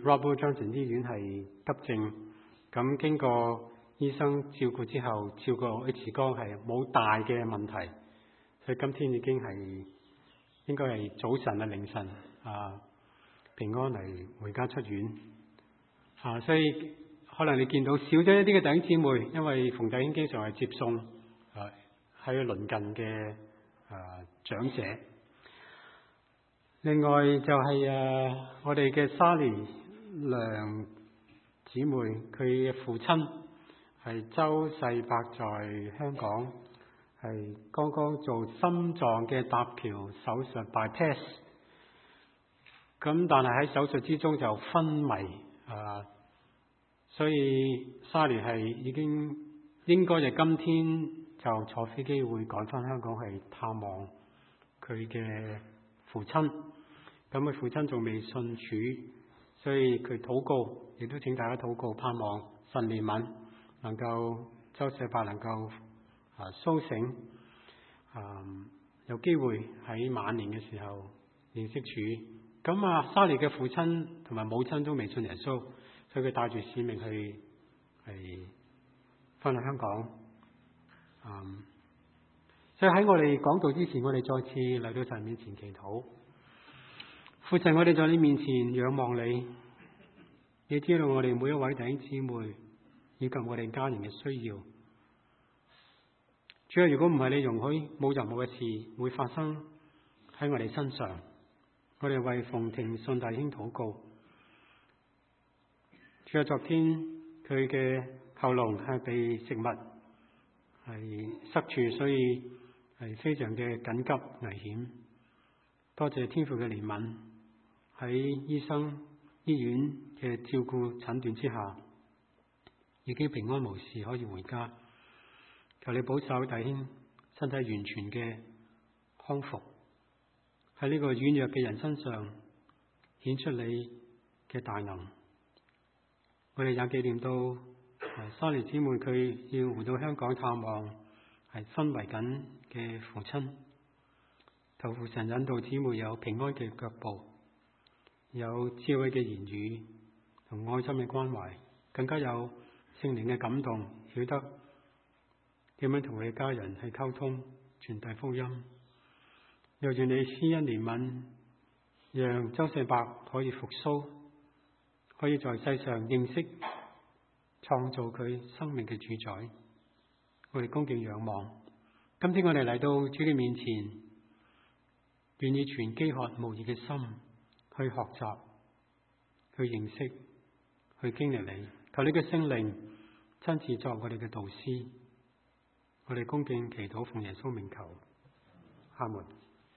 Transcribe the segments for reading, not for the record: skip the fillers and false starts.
Robert Johnson 醫院係急症，咁經過醫生照顧之後，照過 X 光係冇大嘅問題，所以今天已經係應該係早晨啊凌晨平安嚟回家出院所以可能你見到少咗一啲嘅弟兄姊妹，因為馮弟兄經常係接送喺鄰近嘅長者。另外就係我哋嘅沙莉梁姊妹，佢嘅父親係周世伯，在香港係剛剛做心臟嘅搭橋手術 bypass， 咁但係喺手術之中就昏迷所以沙莉係已經應該就今天就坐飛機會趕返香港去探望佢嘅父親。咁佢父親仲未信主，所以佢禱告，亦都請大家禱告，盼望神憐憫，能夠周世伯能夠甦醒，有機會喺晚年嘅時候認識主。咁沙莉嘅父親同埋母親都未信耶穌，所以佢帶住使命去返去香港。所以喺我哋講道之前，我哋再次嚟到神面前祈禱。父親，我哋在你面前仰望你，你知道我哋每一位弟兄姊妹以及我哋家人嘅需要。主啊，如果唔係你容許，冇任何嘅事會發生喺我哋身上。我哋為馮庭信弟兄禱告。主啊，昨天佢嘅喉嚨係被食物係塞住，所以係非常嘅緊急危險。多謝天父嘅憐憫，喺醫生醫院嘅照顧診斷之下，已經平安無事可以回家。求你保守弟兄身體完全嘅康復，喺呢個軟弱嘅人身上顯出你嘅大能。我哋也紀念到沙莉姊妹，佢要回到香港探望係昏迷緊嘅父親。求父神引導姊妹有平安嘅腳步，有智慧嘅言語同愛心嘅關懷，更加有聖靈嘅感動，曉得點樣同佢嘅家人去溝通，傳遞福音。又願你施恩憐憫，讓周世伯可以復甦，可以在世上認識創造佢生命嘅主宰。我哋恭敬仰望。今天我哋嚟到主嘅面前，願意存飢渴慕義嘅心去學習、去認識、去經歷你。求你嘅聖靈親自作我哋嘅導師。我哋恭敬祈禱，奉耶穌名求，阿門。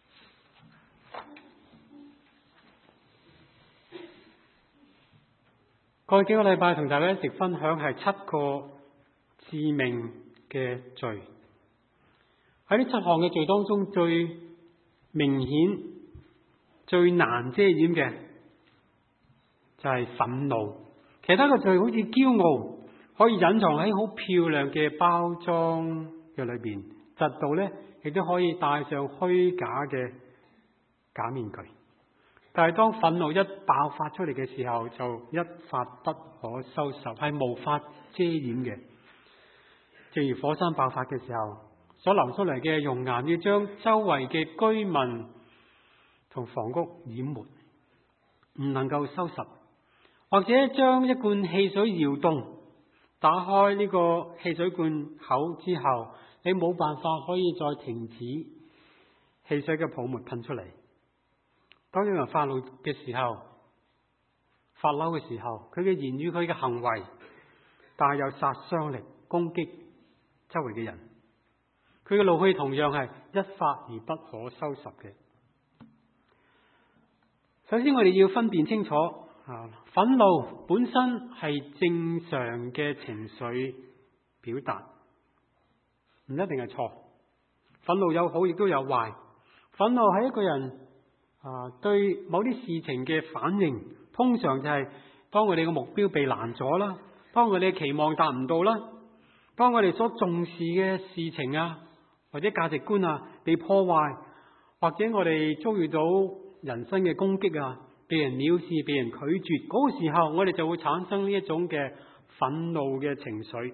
過去幾個禮拜同大家一直分享係7個致命嘅罪。喺呢7項嘅罪當中，最明顯、最難遮掩嘅就係憤怒。其他嘅罪好似驕傲，可以隱藏喺好漂亮嘅包裝嘅裏邊，嫉妒咧亦都可以戴上虛假嘅假面具。但係當憤怒一爆發出嚟嘅時候，就一發不可收拾，係無法遮掩嘅。正如火山爆發嘅時候，所流出嚟嘅熔岩要將周圍嘅居民同房屋淹沒，唔能夠收拾。或者將一罐汽水搖動，打開呢個汽水罐口之後，你冇辦法可以再停止汽水嘅泡沫噴出嚟。當有人發怒嘅時候，發嬲嘅時候，佢嘅言語、佢嘅行為帶有殺傷力，攻擊周圍嘅人。佢嘅怒氣同樣係一發而不可收拾嘅。首先我哋要分辨清楚，憤怒本身係正常嘅情緒表達，唔一定係錯。憤怒有好亦都有壞。憤怒係一個人對某啲事情嘅反應，通常就係當我哋嘅目標被攔咗啦，當我哋嘅期望達唔到啦，當我哋所重視嘅事情或者價值觀被破壞，或者我哋遭遇到人身嘅攻擊被人藐視、被人拒絕，嗰個時候我哋就會產生呢一種嘅憤怒嘅情緒。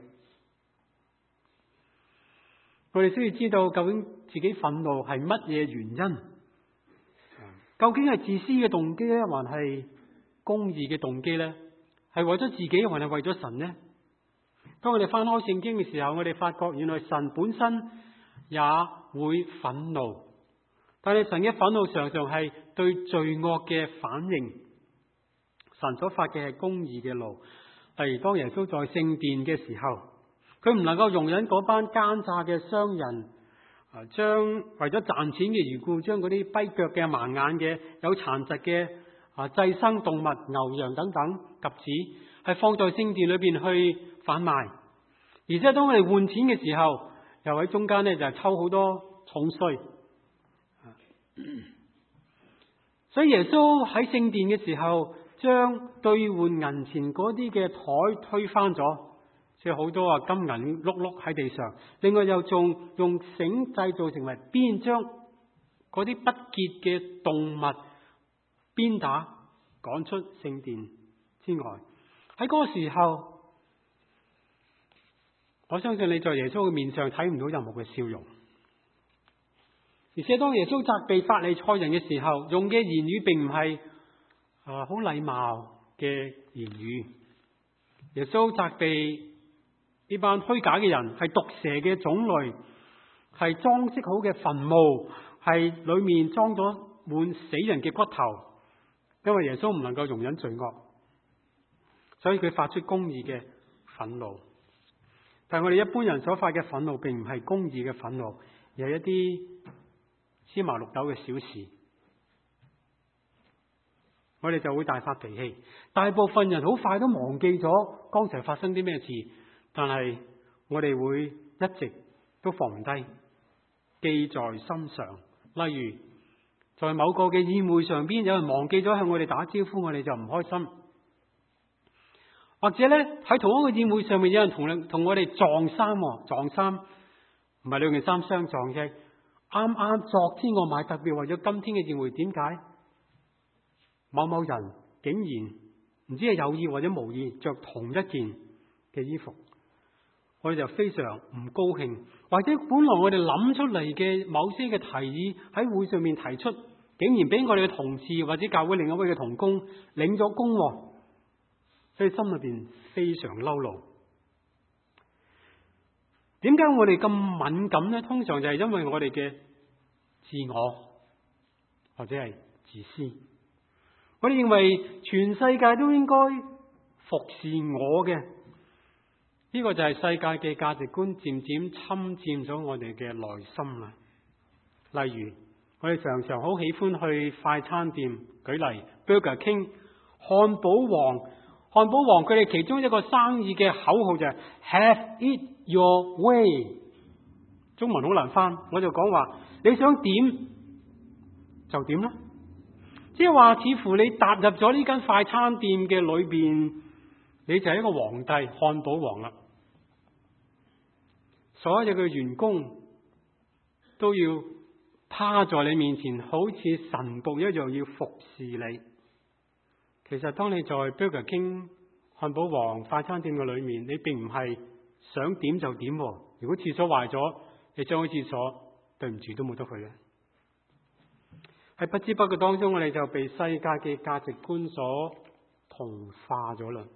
我哋需要知道究竟自己憤怒係乜嘢原因？究竟係自私嘅動機咧，還係公義嘅動機咧？係為咗自己，還係為咗神呢？當我哋翻開聖經嘅時候，我哋發覺原來神本身也會憤怒，但係神嘅憤怒常常係對罪惡嘅反應。神所發嘅係公義嘅怒。例如當耶穌在聖殿嘅時候，佢唔能夠容忍嗰班奸詐嘅商人將為咗賺錢嘅緣故，將嗰啲跛腳嘅、盲眼嘅、有殘疾嘅祭牲動物、牛羊等等鴿子，係放在聖殿裏邊去販賣。而且當我哋換錢嘅時候，又喺中間咧就抽好多重稅。所以耶穌喺聖殿嘅時候，將兌換銀錢嗰啲嘅台推翻咗。即係好多金銀碌碌喺地上，另外又仲用繩製造成為鞭，將嗰啲不潔嘅動物鞭打趕出聖殿之外。喺嗰個時候，我相信你在耶穌嘅面上睇唔到任何嘅笑容。而且當耶穌責備法利賽人嘅時候，用嘅言語並唔係好禮貌嘅言語。耶穌責備呢班虛假嘅人係毒蛇嘅種類，係裝飾好嘅墳墓，係裏面裝咗滿死人嘅骨頭。因為耶穌唔能夠容忍罪惡，所以佢發出公義嘅憤怒。但係我哋一般人所發嘅憤怒並唔係公義嘅憤怒，而係一啲芝麻綠豆嘅小事，我哋就會大發脾氣。大部分人好快都忘記咗剛才發生啲咩事。但係我哋會一直都放唔低，記在心上。例如在某個嘅宴會上邊，有人忘記咗向我哋打招呼，我哋就唔開心。或者咧喺同一個宴會上面，有人同我哋撞衫，撞衫唔係兩件衫相撞嘅。啱啱昨天我買特別為咗今天嘅宴會，點解某某人竟然唔知係有意或者無意着同一件嘅衣服？我哋就非常唔高興，或者本來我哋諗出嚟嘅某些嘅提議喺會上面提出，竟然俾我哋嘅同事或者教會另一位嘅同工領咗功，所以心裏邊非常嬲怒。點解我哋咁敏感呢？通常就係因為我哋嘅自我或者係自私。我哋認為全世界都應該服侍我嘅。呢個就係世界嘅價值觀漸漸侵佔咗我哋嘅內心啦。例如，我哋常常好喜歡去快餐店，舉例 Burger King、漢堡王佢哋其中一個生意嘅口號就係 Have it your way。中文好難翻，我就講話你想點就點啦。即係話，似乎你踏入咗呢間快餐店嘅裏邊，你就係一個皇帝，漢堡王啦。所有嘅員工都要趴在你面前，好似神僕一樣要服侍你。其實當你在 Burger King、漢堡王快餐店嘅裏面，你並唔係想點就點。如果廁所壞咗，你上去廁所，對唔住都冇得去嘅。喺不知不覺當中，我哋就被世界嘅價值觀所同化咗啦。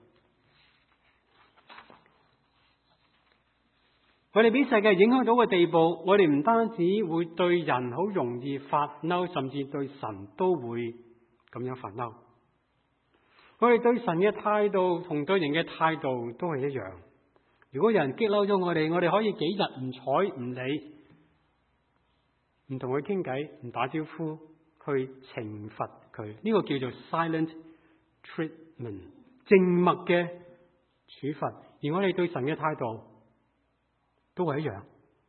我哋俾世界影響到嘅地步，我哋唔單止會對人好容易發嬲，甚至對神都會咁樣發嬲。我哋對神嘅態度同對人嘅態度都係一樣。如果有人激嬲咗我哋，我哋可以幾日唔睬唔理，唔同佢傾偈，唔打招呼，去懲罰佢。呢個叫做 silent treatment， 靜默嘅處罰。而我哋對神嘅態度都係一樣，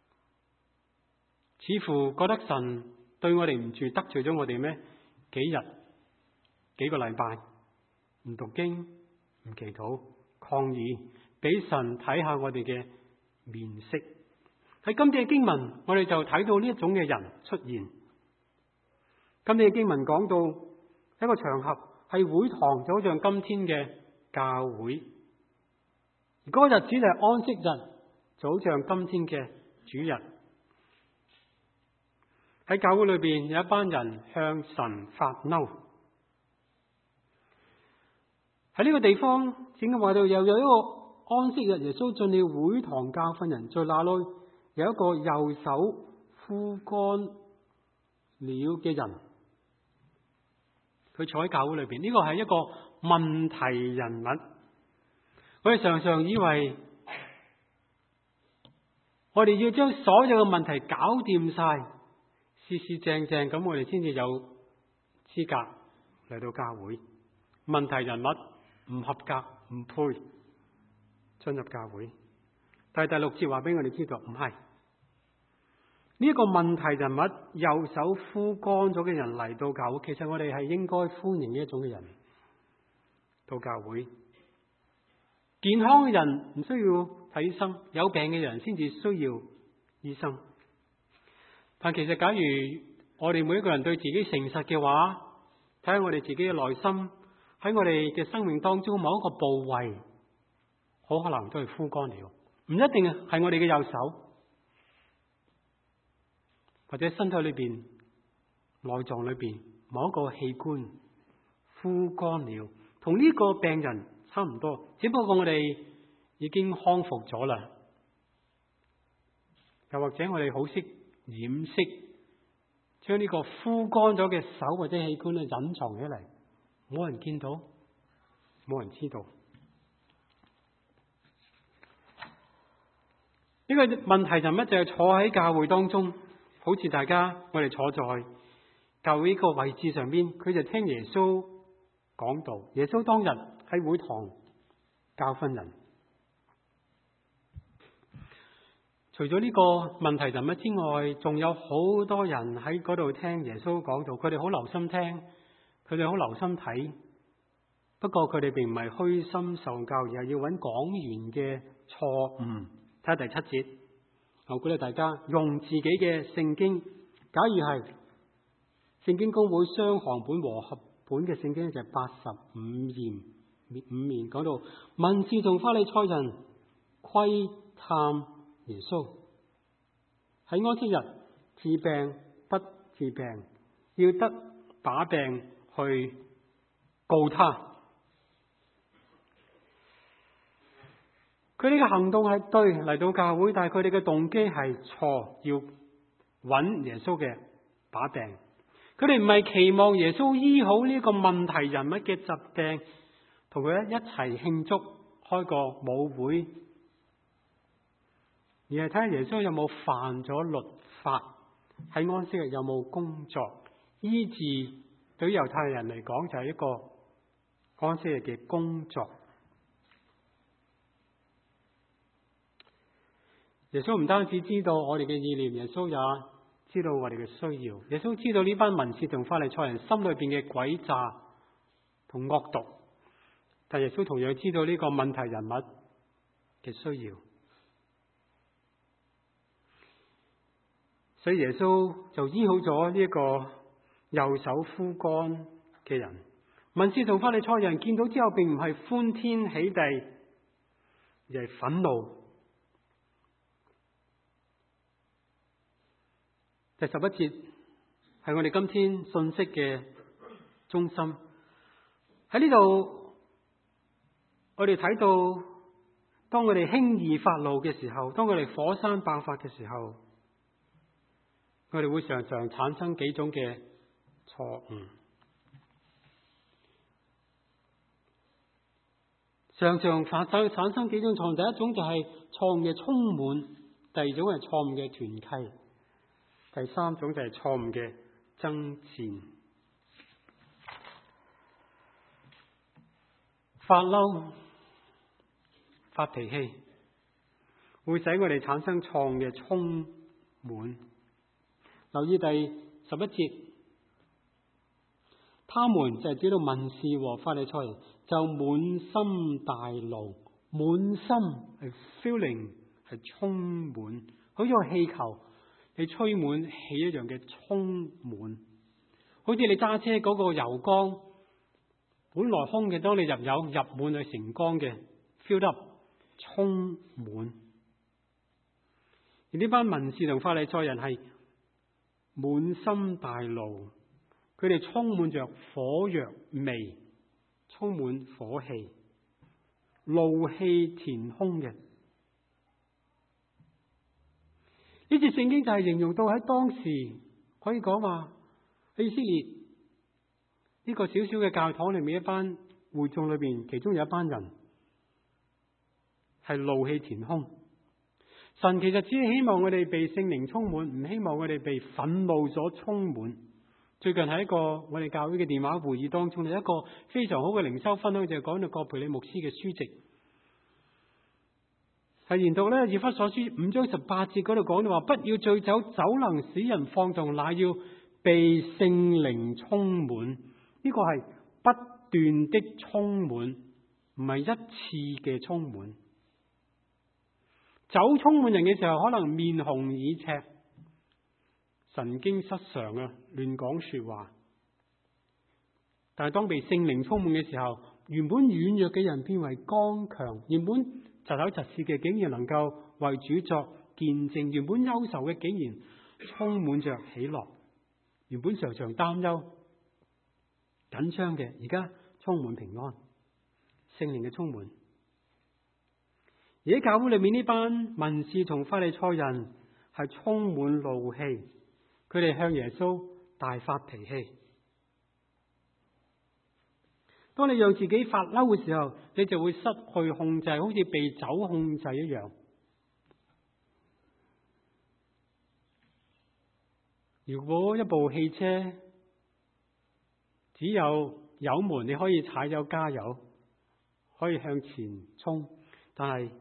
似乎覺得神對我哋唔住，得罪咗我哋咩？幾日、幾個禮拜唔讀經、唔祈禱、抗議，俾神睇下我哋嘅面色。喺今次嘅經文，我哋就睇到呢一種嘅人出現。今次嘅經文講到一個場合， 係會堂，就好像今天嘅教會。而嗰個日子就係安息日，就好像今天嘅主日。喺教會裏邊有一班人向神發嬲。喺呢個地方，整個話到又有一個安息日，耶穌進了會堂教訓人，在那裏有一個右手枯乾了嘅人，佢坐喺教會裏邊。呢個係一個問題人物。我哋常常以為我哋要將所有嘅問題搞掂晒，事事正正，咁我哋先至有資格嚟到教會。問題人物唔合格，唔配進入教會。但係第六節話俾我哋知道，唔係呢一個問題人物，右手枯乾咗嘅人嚟到教會，其實我哋係應該歡迎呢一種嘅人到教會。健康嘅人唔需要睇醫生，有病嘅人先至需要醫生。但其實假如我哋每一個人對自己誠實嘅話，睇下我哋自己嘅內心，喺我哋嘅生命當中某一個部位，好可能都係枯乾了。唔一定係我哋嘅右手，或者身體裏邊、內臟裏邊某一個器官枯乾了，同呢個病人差唔多，只不過我哋已經康復咗啦。又或者我哋好識掩飾，將呢個枯乾咗嘅手或者器官咧隱藏起嚟，冇人見到，冇人知道。呢個問題人物就係坐喺教會當中，好似大家我哋坐在教會呢個位置上邊，佢就聽耶穌講道。耶穌當日喺會堂教訓人。除咗呢個問題人物之外，仲有好多人喺嗰度聽耶穌講道，佢哋好留心聽，佢哋好留心睇。不過佢哋並唔係虛心受教，而係要揾講員嘅錯誤。睇下第7節，我鼓勵大家用自己嘅聖經。假如係聖經公會雙行本和合本嘅聖經，就係85面講到，文士同法利賽人窺探耶穌喺安息日治病不治病，要得把柄去告他。佢哋嘅行動係對，嚟到教會，但係佢哋嘅動機係錯，要揾耶穌嘅把柄。佢哋唔係期望耶穌醫好呢個問題人物嘅疾病，同佢一齊慶祝，開個舞會，而係睇下耶穌有冇犯咗律法，喺安息日有冇工作。醫治對於猶太人嚟講就係一個安息日嘅工作。耶穌唔單止知道我哋嘅意念，耶穌也知道我哋嘅需要。耶穌知道呢班文士同法利賽人心裏邊嘅詭詐同惡毒，但耶穌同樣知道呢個問題人物嘅需要，所以耶穌就醫好咗呢一個右手枯乾嘅人。文士同法利賽人見到之後，並唔係歡天喜地，而係憤怒。第11節係我哋今天信息嘅中心。喺呢度，我哋睇到，當我哋輕易發怒嘅時候，當我哋火山爆發嘅時候，我哋會常常產生幾種嘅錯誤。常常產生幾種錯誤，第一種就係錯誤嘅充滿，第二種係錯誤嘅團契，第三種就係錯誤嘅爭戰。發嬲、發脾氣，會使我哋產生錯誤嘅充滿。留意第11節，他們就係指到文士和法利賽人，就滿心大怒，滿心係 feeling 係充滿，好似個氣球你吹滿氣一樣嘅充滿，好似你揸車嗰個油缸本來空嘅，當你入滿去成光嘅 ，filled up， 充滿。而呢班文士同法利賽人係滿心大怒，佢哋充滿着火藥味，充滿火氣，怒氣填胸嘅。呢節聖經就係形容到喺當時可以講話喺以色列呢個小小嘅教堂裏面，一班會眾裏邊，其中有一班人係怒氣填胸。神其實只係希望我哋被聖靈充滿，唔希望我哋被憤怒所充滿。最近喺一個我哋教會嘅電話會議當中，有一個非常好嘅靈修分享，就係講到葛培理牧師嘅書籍，係研讀咧以弗所書5章18節嗰度講到話，不要醉酒，酒能使人放縱，乃要被聖靈充滿。呢個係不斷的充滿，唔係一次嘅充滿。酒充滿人嘅時候，可能面紅耳赤、神經失常啊，亂講說話。但係當被聖靈充滿嘅時候，原本軟弱嘅人變為剛強，原本疾口疾舌嘅竟然能夠為主作見證，原本憂愁嘅竟然充滿着喜樂，原本常常擔憂緊張嘅而家充滿平安，聖靈嘅充滿。而喺教會裏面，呢班文士同法利賽人係充滿怒氣，佢哋向耶穌大發脾氣。當你讓自己發嬲嘅時候，你就會失去控制，好似被酒控制一樣。如果一部汽車只有油門，你可以踩油加油，可以向前衝，但係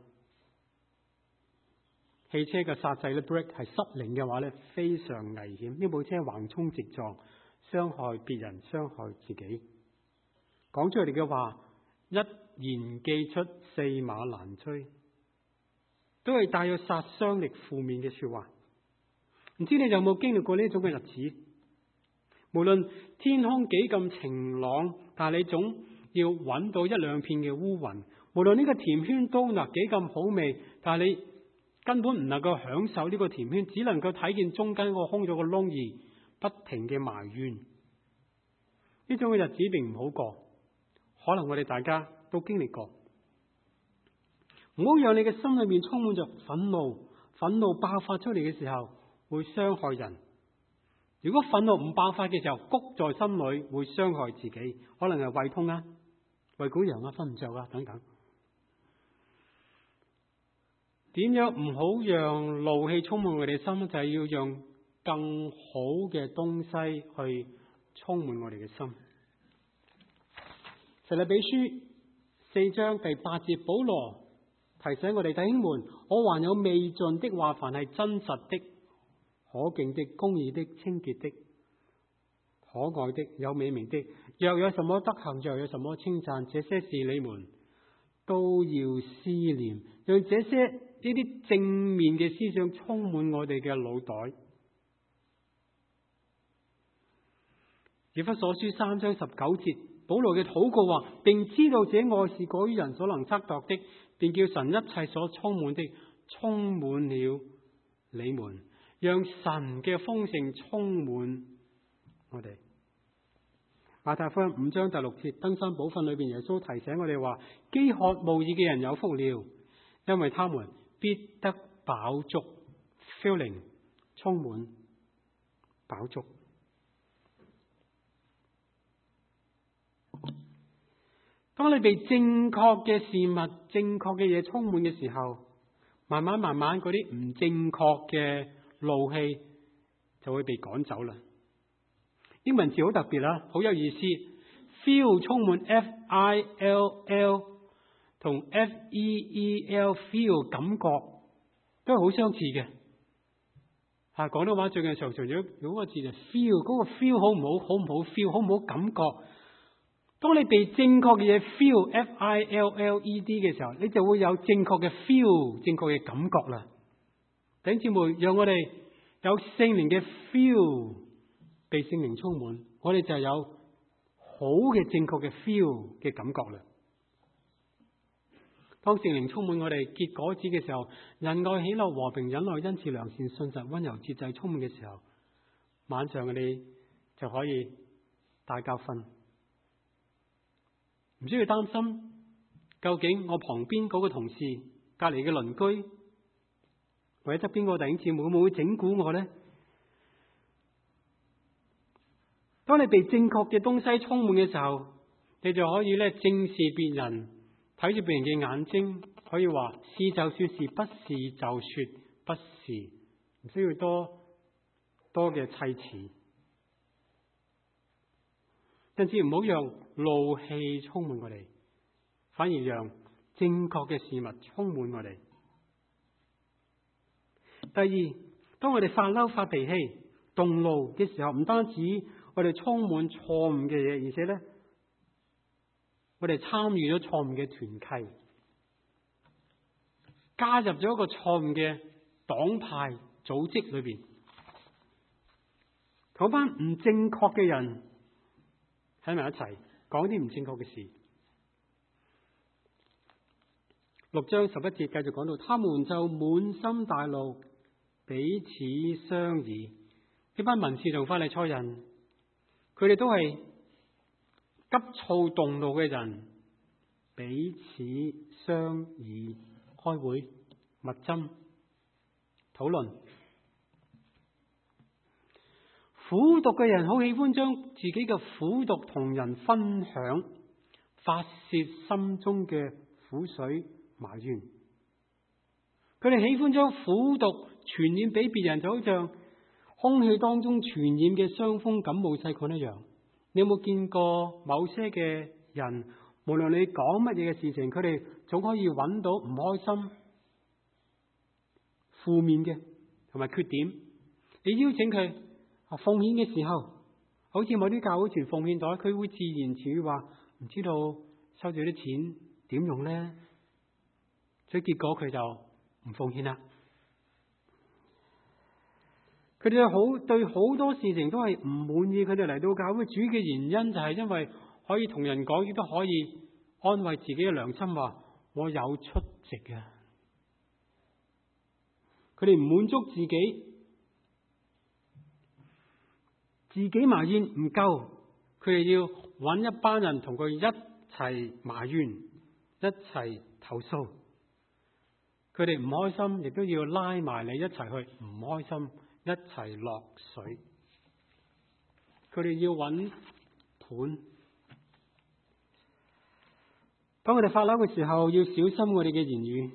汽車嘅剎掣咧 brake 係失靈嘅話咧，非常危險。呢部車橫衝直撞，傷害別人，傷害自己。講出嚟嘅話，一言既出，駟馬難追，都係帶有殺傷力、負面嘅說話。唔知你有冇經歷過呢種嘅日子？無論天空幾咁晴朗，但係你總要揾到一兩片嘅烏雲。無論呢個甜圈都幾咁好味，但係你根本唔能夠享受呢個甜圈，只能夠睇見中間個空咗個窿而不停嘅埋怨。呢種嘅日子並唔好過，可能我哋大家都經歷過。唔好讓你嘅心裏面充滿着憤怒，憤怒爆發出嚟嘅時候會傷害人。如果憤怒唔爆發嘅時候，谷在心裏會傷害自己，可能係胃痛啊、胃潰瘍啊、瞓唔着啊等等。點樣唔好讓怒氣充滿我哋心？就係要讓更好嘅東西去充滿我哋嘅心。腓立比書4章第8節，保羅提醒我哋弟兄們，我還有未盡的話，凡係真實的、可敬的、公義的、清潔的、可愛的、有美名的，若有什麼德行，若有什麼稱讚，這些事你們都要思念，讓這些呢啲正面嘅思想充滿我哋嘅腦袋。以弗所書3章19節，保羅嘅禱告話，並知道這愛是過於人所能測度的，便叫神一切所充滿的充滿了你們，讓神嘅豐盛充滿我哋。馬太福音5章第6節，登山寶訓裏邊，耶穌提醒我哋話，飢渴慕義嘅人有福了，因為他們必得飽足 ，filling 充滿飽足。當你被正確嘅事物、正確嘅嘢充滿嘅時候，慢慢嗰啲唔正確嘅怒氣就會被趕走啦。英文字好特別啦，好有意思。feel 充滿 F-I-L-L 同 F-E-E-L feel 感覺都係好相似嘅。廣東話最近常用嗰個字就 feel， 嗰個 feel 好唔好？好唔好 feel？ 好唔好感覺？當你被正確嘅嘢 feel F-I-L-L-E-D 嘅時候，你就會有正確嘅 feel， 正確嘅感覺啦。弟兄姊妹，讓我哋有聖靈嘅 feel，被聖靈充滿，我哋就有好嘅正確嘅 feel 嘅感覺啦。當聖靈充滿我哋結果子嘅時候，仁愛、喜樂、和平、忍耐、恩慈、良善、信實、溫柔、節制充滿嘅時候，晚上我哋就可以大覺瞓，唔需要擔心究竟我旁邊嗰個同事、隔籬嘅鄰居或者側邊個弟兄姊妹會唔會整蠱我呢？當你被正確嘅東西充滿嘅時候，你就可以正視別人，睇住別人嘅眼睛，可以話是就說是，不是就說不是，唔需要多嘅砌詞。甚至唔好讓怒氣充滿我哋，反而讓正確嘅事物充滿我哋。第二，當我哋發嬲、發脾氣、動怒嘅時候，唔單止我哋充滿錯誤嘅嘢，而且咧，我哋參與咗錯誤嘅團契，加入咗一個錯誤嘅黨派組織裏邊，同班唔正確嘅人喺埋一齊，講啲唔正確嘅事。6章11節繼續講到，他們就滿心大怒，彼此商議。呢班文士同法利賽人，佢哋都係急躁動怒嘅人，彼此商議，開會密針討論。苦毒嘅人好喜歡將自己嘅苦毒同人分享，發洩心中嘅苦水埋怨。佢哋喜歡將苦毒傳染俾別人，就好像空氣當中傳染嘅傷風感冒細菌一樣。你有冇見過某些嘅人，無論你講乜嘢嘅事情，佢哋總可以揾到唔開心、負面嘅同埋缺點。你邀請佢奉獻嘅時候，好似某啲教會傳奉獻袋，佢會自言自語話唔知道收咗啲錢點用呢，所以結果佢就唔奉獻啦。佢哋對好多事情都係唔滿意，佢哋嚟到教會主嘅原因就係因為可以同人講，亦都可以安慰自己嘅良心，話我有出席嘅。佢哋唔滿足自己埋怨唔夠，佢哋要揾一班人同佢一齊埋怨，一齊投訴。佢哋唔開心，亦都要拉埋你一齊去唔開心，一齊落水。佢哋要揾盤。當我哋發嬲嘅時候，要小心我哋嘅言語。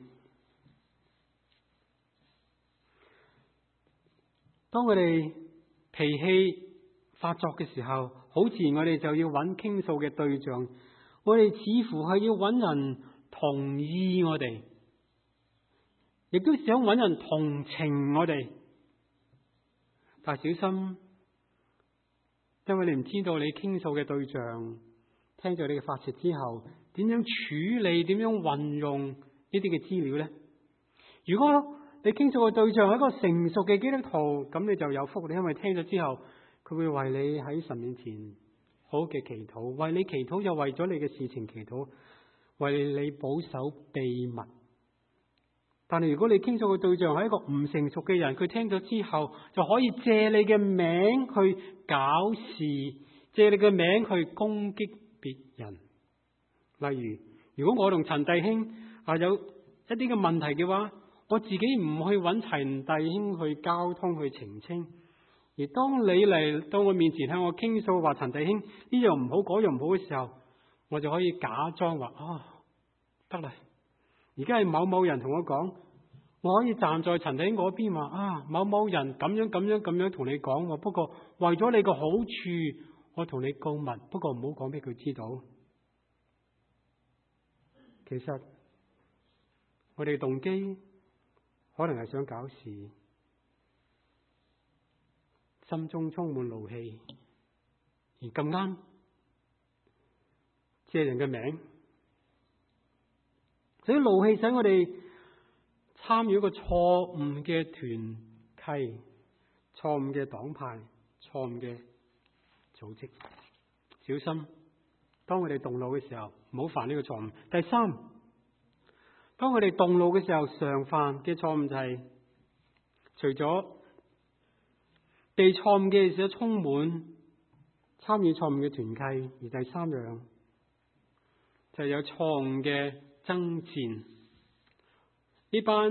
當我哋脾氣發作嘅時候，好自然我哋就要揾傾訴嘅對象。我哋似乎係要揾人同意我哋，亦都想揾人同情我哋。但係小心，因為你唔知道你傾訴嘅對象聽咗你嘅發洩之後，點樣處理、點樣運用呢啲嘅資料呢？如果你傾訴嘅對象係一個成熟嘅基督徒，咁你就有福，你因為聽咗之後，佢會為你喺神面前好嘅祈禱，為你祈禱又為咗你嘅事情祈禱，為你保守秘密。但係如果你傾訴嘅對象係一個唔成熟嘅人，佢聽咗之後就可以借你嘅名去搞事，借你嘅名去攻擊別人。例如，如果我同陳弟兄有一啲嘅問題嘅話，我自己唔去揾陳弟兄去交通去澄清，而當你嚟到我面前向我傾訴話陳弟兄呢樣唔好嗰樣唔好嘅時候，我就可以假裝話得啦。而家係某某人同我講，我可以站在陳弟兄嗰邊話某某人咁樣同你講，不過為咗你個好處，我同你告密，不過唔好講俾佢知道。其實我哋動機可能係想搞事，心中充滿怒氣，而咁啱借人嘅名，所以怒氣使我哋參與一個錯誤嘅團契、錯誤嘅黨派、錯誤嘅組織。小心當我哋動怒嘅時候，唔好犯呢個錯誤。第三，當我哋動怒嘅時候，常犯嘅錯誤就係，除咗被錯誤嘅時候充滿參與錯誤嘅團契，而第三樣就係有錯誤嘅爭戰。呢班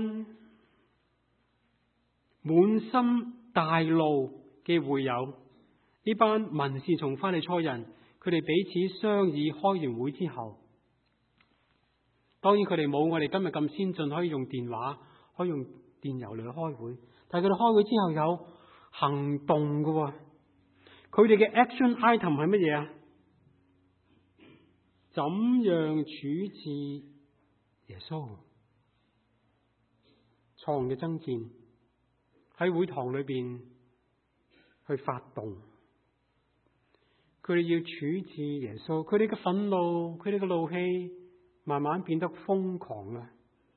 滿心大怒嘅會友，呢班文士從法利賽人，佢哋彼此商議，開完會之後，當然佢哋冇我哋今日咁先進，可以用電話，可以用電郵嚟開會。但係佢哋開會之後有行動嘅喎，佢哋嘅 action item 係乜嘢啊？怎樣處置耶穌？錯誤嘅爭戰喺會堂裏邊去發動，佢哋要處置耶穌，佢哋嘅憤怒，佢哋嘅怒氣慢慢變得瘋狂啦。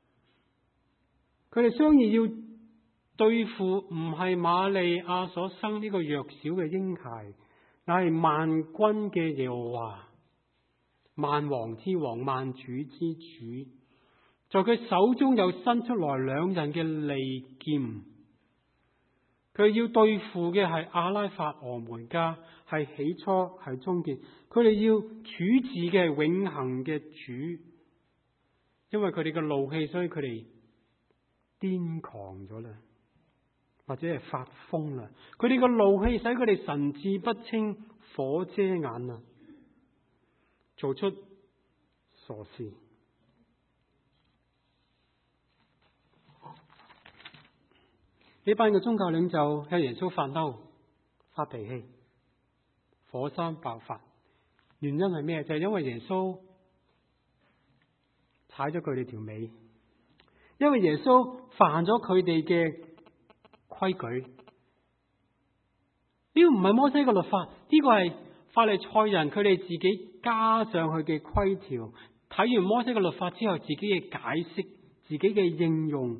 佢哋商議要對付唔係瑪利亞所生呢個弱小嘅嬰孩，乃係萬軍嘅耶和華，萬王之王，萬主之主。在佢手中有伸出來兩刃嘅利劍，佢要對付嘅係阿拉法俄梅加，係起初係終結。佢哋要處置嘅係永恆嘅主，因為佢哋嘅怒氣，所以佢哋癲狂咗啦，或者係發瘋啦。佢哋嘅怒氣使佢哋神志不清，火遮眼啦，做出傻事。呢班嘅宗教領袖向耶穌發嬲、發脾氣，火山爆發。原因係咩？就係因為耶穌踩咗佢哋條尾，因為耶穌犯咗佢哋嘅規矩。呢個唔係摩西嘅律法，呢個係法利賽人佢哋自己加上去嘅規條。睇完摩西嘅律法之後，自己嘅解釋、自己嘅應用。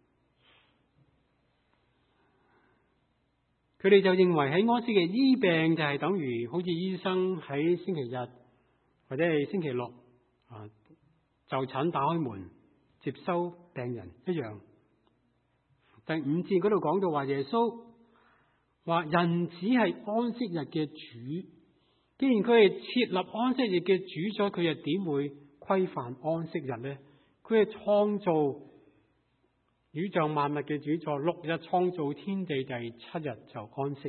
佢哋就認為喺安息日醫病就係等於好似醫生喺星期日或者係星期六就診打開門接收病人一樣。第5節嗰度講到話，耶穌話人子係安息日嘅主，既然佢係設立安息日嘅主宰，佢又點會規範安息日呢？佢係創造宇宙萬物嘅主宰，6日創造天地，第7日就安息。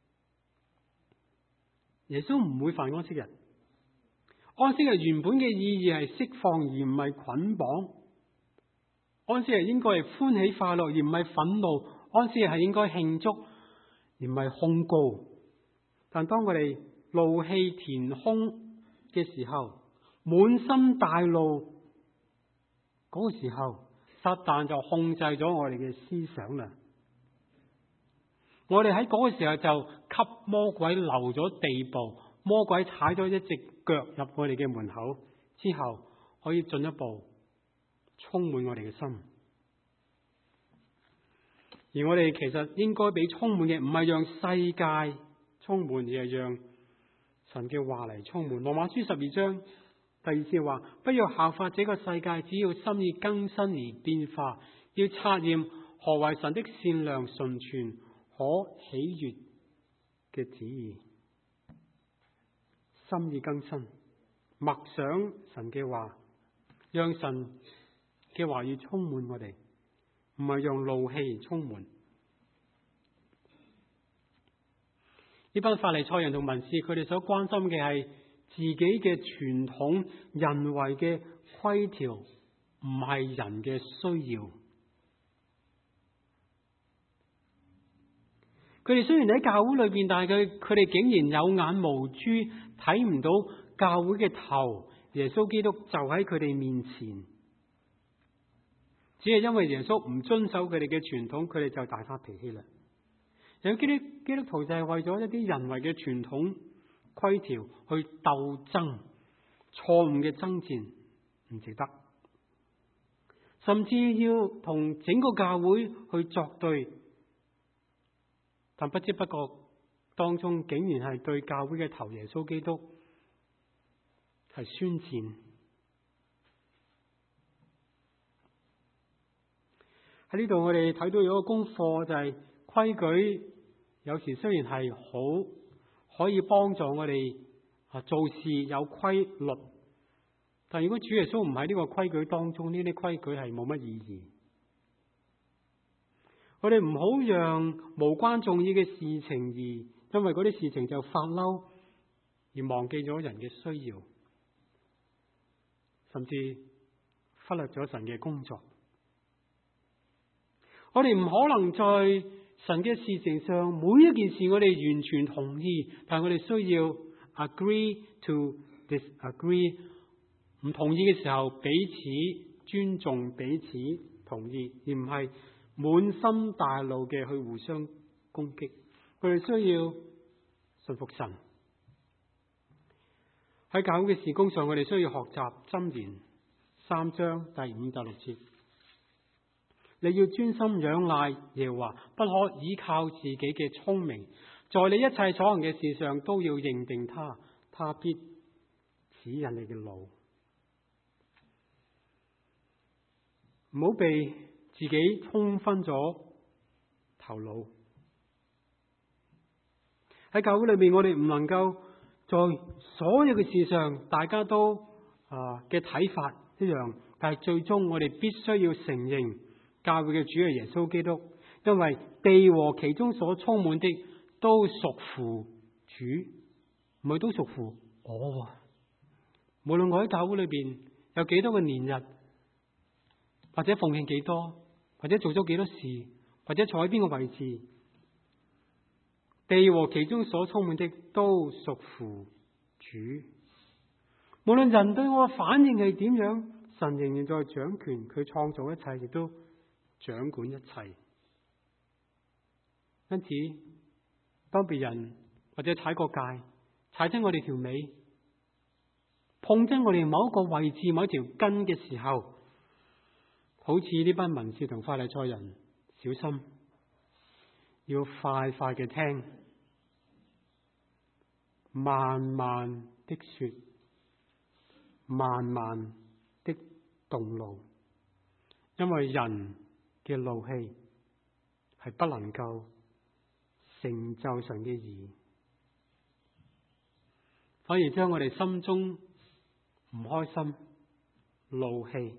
耶穌唔會犯安息日。安息日原本嘅意義係釋放，而唔係捆綁。安息日應該係歡喜快樂，而唔係憤怒。安息日係應該慶祝，而唔係控告。但當我哋怒氣填胸嘅時候，滿心大怒嗰個時候，撒旦就控制咗我哋嘅思想啦。我哋喺嗰個時候就給魔鬼留咗地步，魔鬼踩咗一隻腳入我哋嘅門口之後，可以進一步充滿我哋嘅心。而我哋其實應該俾充滿嘅唔係讓世界充滿，而係讓神嘅話嚟充滿。羅馬書12章第2節話：不要效法這個世界，只要心意更新而變化，要察驗何為神的善良、純全、可喜悅嘅旨意。心意更新，默想神嘅話，讓神嘅話語充滿我哋，唔係用怒氣充滿。呢班法利賽人同文士，佢哋所關心嘅係自己嘅傳統、人為嘅規條，唔係人嘅需要。佢哋雖然喺教會裏邊，但係佢哋竟然有眼無珠，睇唔到教會嘅頭耶穌基督就喺佢哋面前。只係因為耶穌唔遵守佢哋嘅傳統，佢哋就大發脾氣啦。有基督徒就係為咗一啲人為嘅傳統規條去鬥爭，錯誤嘅爭戰唔值得，甚至要同整個教會去作對，但不知不覺當中竟然係對教會嘅頭耶穌基督係宣戰。喺呢度我哋睇到有一個功課，就係規矩有時雖然係好，可以幫助我哋做事有規律，但如果主耶穌唔喺呢個規矩當中，呢啲規矩係冇乜意義。我哋唔好讓無關重要嘅事情而因為嗰啲事情就發嬲，而忘記咗人嘅需要，甚至忽略咗神嘅工作。我哋唔可能在神嘅事情上每一件事我哋完全同意，但係我哋需要 agree to disagree， 唔同意嘅時候彼此尊重，彼此同意，而唔係滿心大怒嘅去互相攻擊。我哋需要順服神。喺教會嘅事工上，我哋需要學習箴言3章第5、第6節。你要專心仰賴耶和華，不可倚靠自己嘅聰明，在你一切所行嘅事上都要認定他，他必指引你嘅路。唔好被自己沖昏咗頭腦。喺教會裏面，我哋唔能夠在所有嘅事上大家都嘅睇法一樣，但係最終我哋必須要承認教會嘅主係耶穌基督，因為地和其中所充滿的都屬乎主，唔係都屬乎我。無論我喺教會裏邊有幾多個年日，或者奉獻幾多，或者做咗幾多事，或者坐喺邊個位置，地和其中所充滿的都屬乎主。無論人對我嘅反應係點樣，神仍然在掌權，佢創造一切，亦都掌管一切。因此，當別人或者踩過界，踩親我哋條尾，碰親我哋某一個位置、某一條根嘅時候，好似呢班文士同法利賽人，小心，要快快嘅聽，慢慢的說，慢慢的動怒，因為人嘅怒氣係不能夠成就神嘅義，反而將我哋心中唔開心、怒氣，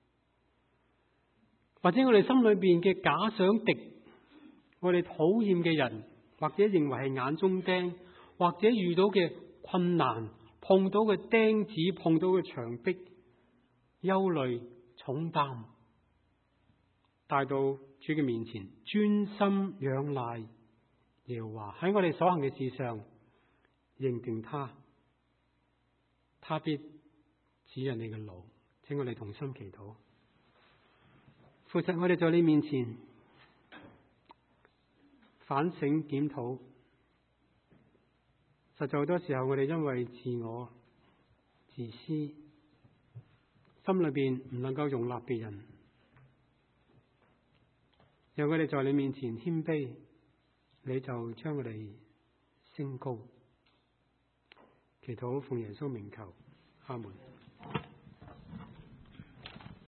或者我哋心裏邊嘅假想敵，我哋討厭嘅人，或者認為係眼中釘，或者遇到嘅困難，碰到嘅釘子，碰到嘅牆壁，憂慮、重擔，帶到主嘅面前，專心仰賴耶和華，喺我哋所行嘅事上認定他，他必指引你嘅路。請我哋同心祈禱。父神，我哋在你面前反省檢討，實在好多時候我哋因為自我、自私，心裏邊唔能夠容納別人，讓我哋在你面前謙卑，你就將我哋升高。祈禱奉耶穌名求，阿門。